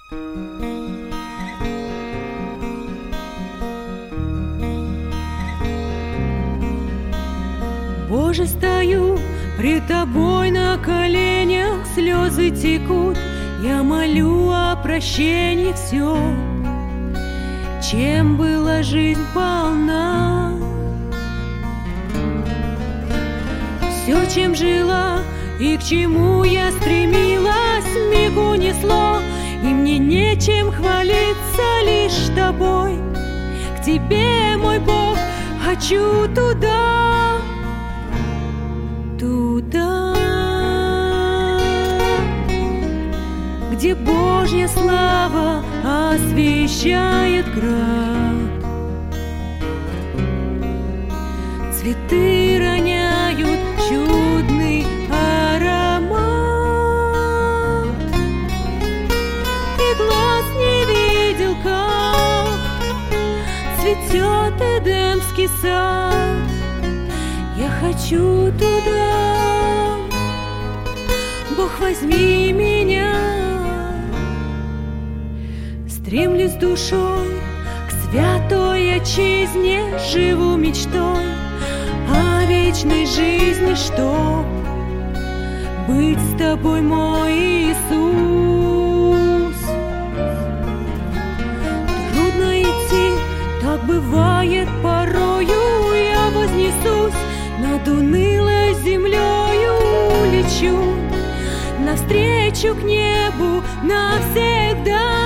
Боже, стою пред Тобой на коленях, слезы текут, я молю о прощении все, чем была жизнь полна. Все, чем жила и к чему я стремилась, миг унесло, и мне нечем хвалиться, лишь Тобой. К Тебе, мой Бог, хочу туда, туда, где Божья слава освещает град. Цветы роняют чудный аромат, и глаз не видел, как цветет Эдемский сад. Я хочу туда, Бог, возьми меня. Стремлюсь душой к святой отчизне, живу мечтой о вечной жизни, чтоб быть с Тобой, мой Иисус. Трудно идти, так бывает порою, я вознесусь над унылой землею, лечу навстречу к небу навсегда.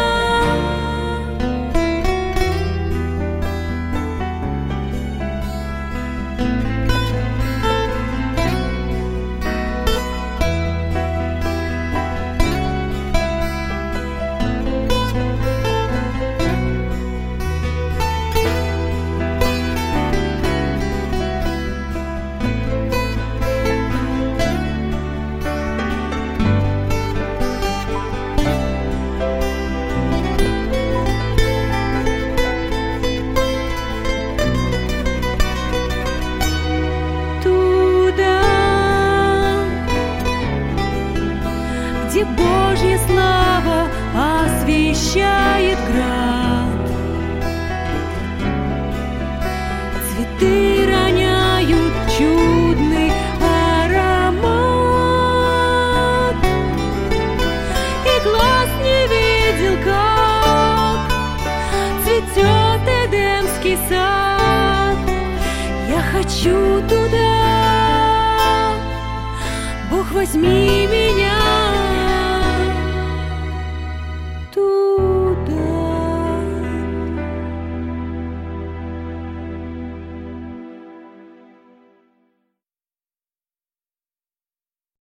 Где Божья слава освещает град. Цветы роняют чудный аромат, и глаз не видел, как цветет Эдемский сад. Я хочу туда, Бог, возьми меня.